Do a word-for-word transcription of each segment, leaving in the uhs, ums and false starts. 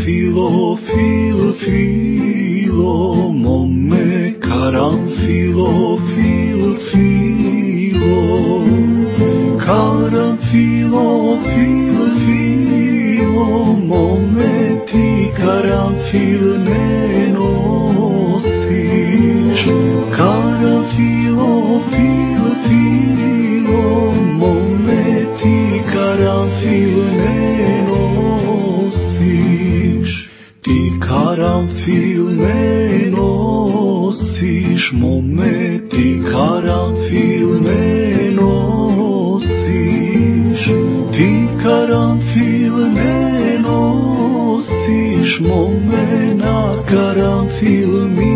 karanfilo, filo, filo, mome karanfilo, filo, filo, karanfilo, filo, filo, mome ti karanfil ne nosiš, karanfilo, filo, filo, mome ti karanfil ne nosiš, ti karanfil ne nosiš, mome ti karanfil ne nosiš, ti karanfil ne nosiš, mome na karanfil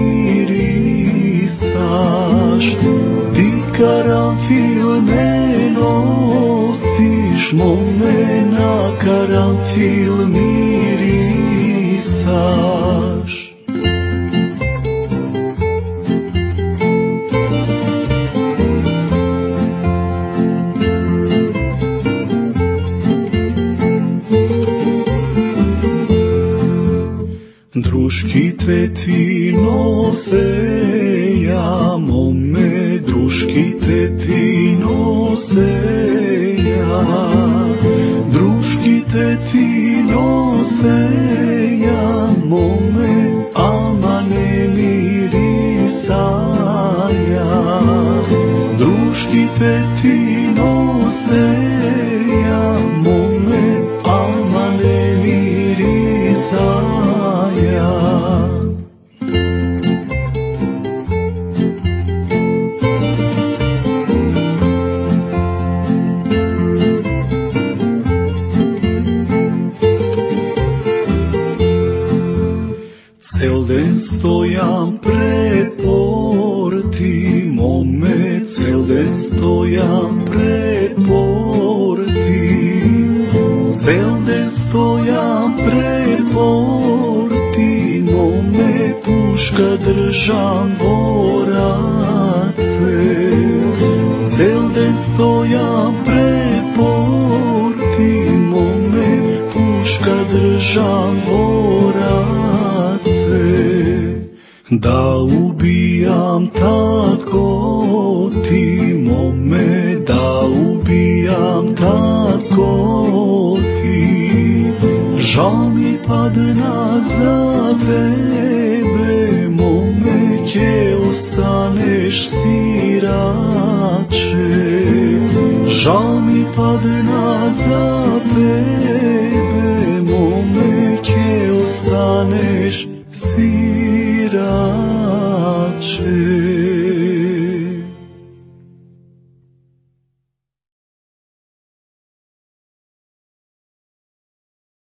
mirisaš, ti karanfil ne nosiš, mome na karanfil mirisaš. Druški tveti nose ja, mome druški tveti nose ja, druški tveti nose ja, mome ama ne mirisaja, druški tveti nose ja, mome ama ne mirisaja. Cel den stojam pred porti, mome, cel den stojam pred porti, cel den stojam pred porti, mome, puška držam borace, cel den stojam pred porti, mome, puška držam borace, da ubijam tatko ti, mome, da ubijam tatko ti, žal mi padna za tebe, mome, kje ostaneš sirače, žal mi padna za